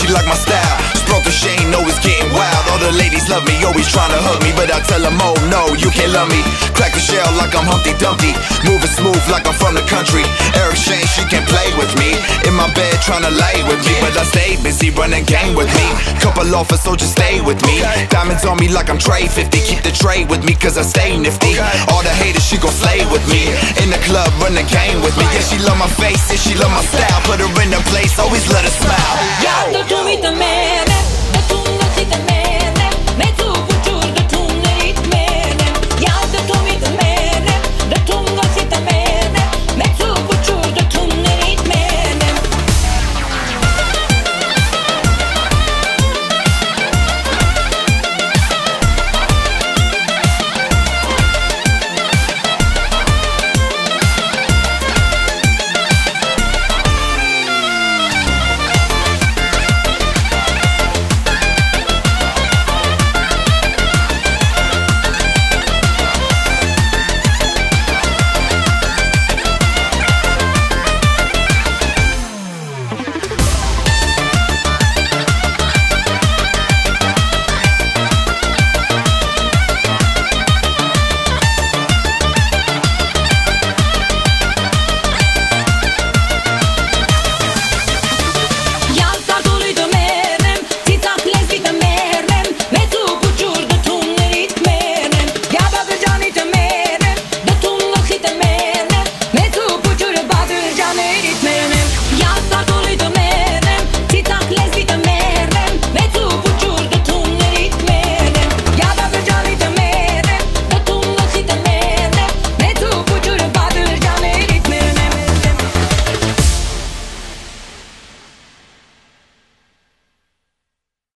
she like my style. Stroke the Shane, always getting wild. All the ladies love me, always trying to hug me, but I tell them, oh no, you can't love me. Crack the shell like I'm Humpty Dumpty, moving smooth like I'm from the country. Eric Shane, she can't play with me. In my bed trying to lay with me, but I stay busy running game with me. Couple offers, so just stay with me. Diamonds on me like I'm Trey 50. Keep the tray with me cause I stay nifty. All the haters, she gon' slay with me. In the club, run the game with me. Yeah, she love my face, yeah, she love my style.